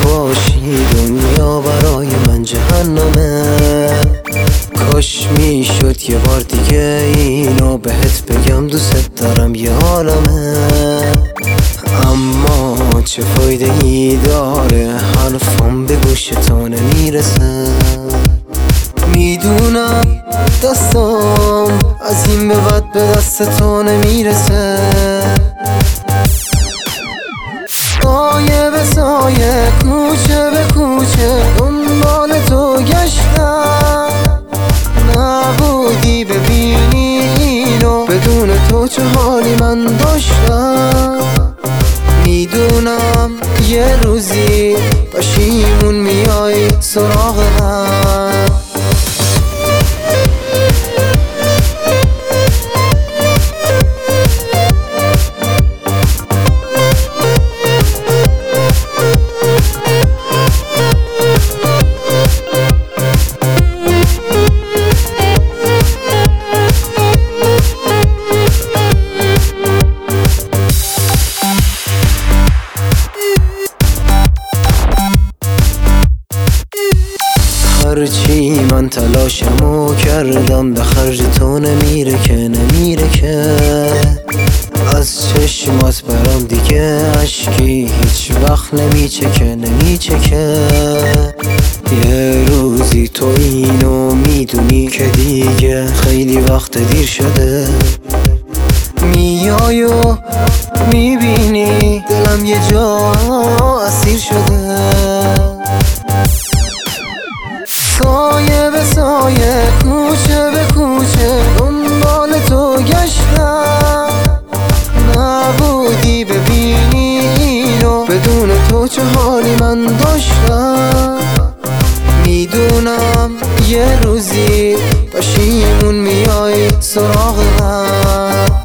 باشی دنیا برای من جهنمه. کاش میشد یه بار دیگه اینو بهت بگم دوست دارم یه عالمه، اما چه فایده ای داره حرفم به گوش تو نمیرسه. میدونم دستم از این به بعد به دست تو نمیرسه. سایه به سایه کوچه به کوچه دنبال تو گشتم، نبودی ببینی اینو بدون تو چه حالی من داشتم. میدونم یه روزی پشیمون میای سراغ من. هرچی من تلاشمو کردم به خرج تو نمیره که از چشمات برام دیگه عشقی هیچ وقت نمیچکه. یه روزی تو اینو میدونی که دیگه خیلی وقت دیر شده. میای و میبینی دلم یه جا اسیر شده. سایه به سایه کوچه به کوچه دنبال تو گشتم، نبودی ببینی اینو بدون تو چه حالی من داشتم. میدونم یه روزی پشیمون میای سراغ من.